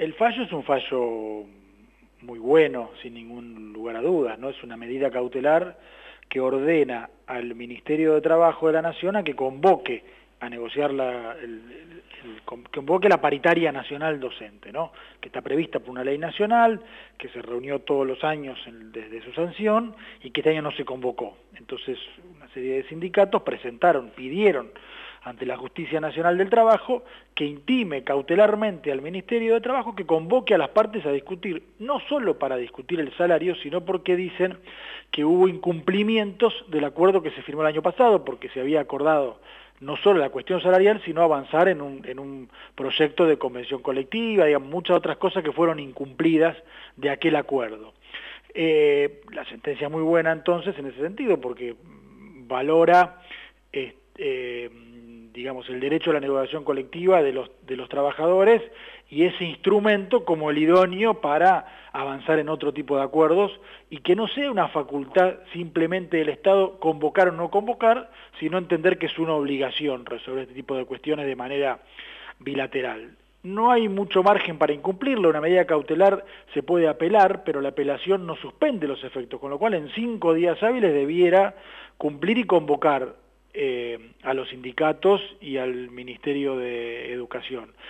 El fallo es un fallo muy bueno, sin ningún lugar a dudas, ¿no? Es una medida cautelar que ordena al Ministerio de Trabajo de la Nación a que convoque a negociar convoque la paritaria nacional docente, ¿no? Que está prevista por una ley nacional, que se reunió todos los años desde su sanción y que este año no se convocó. Entonces, una serie de sindicatos pidieron ante la Justicia Nacional del Trabajo que intime cautelarmente al Ministerio de Trabajo que convoque a las partes a discutir, no solo para discutir el salario, sino porque dicen que hubo incumplimientos del acuerdo que se firmó el año pasado, porque se había acordado no solo la cuestión salarial, sino avanzar en un proyecto de convención colectiva, digamos, muchas otras cosas que fueron incumplidas de aquel acuerdo. La sentencia es muy buena entonces en ese sentido, porque valora digamos, el derecho a la negociación colectiva de los trabajadores y ese instrumento como el idóneo para avanzar en otro tipo de acuerdos y que no sea una facultad simplemente del Estado convocar o no convocar, sino entender que es una obligación resolver este tipo de cuestiones de manera bilateral. No hay mucho margen para incumplirlo, una medida cautelar se puede apelar, pero la apelación no suspende los efectos, con lo cual en 5 días hábiles debiera cumplir y convocar a los sindicatos y al Ministerio de Educación.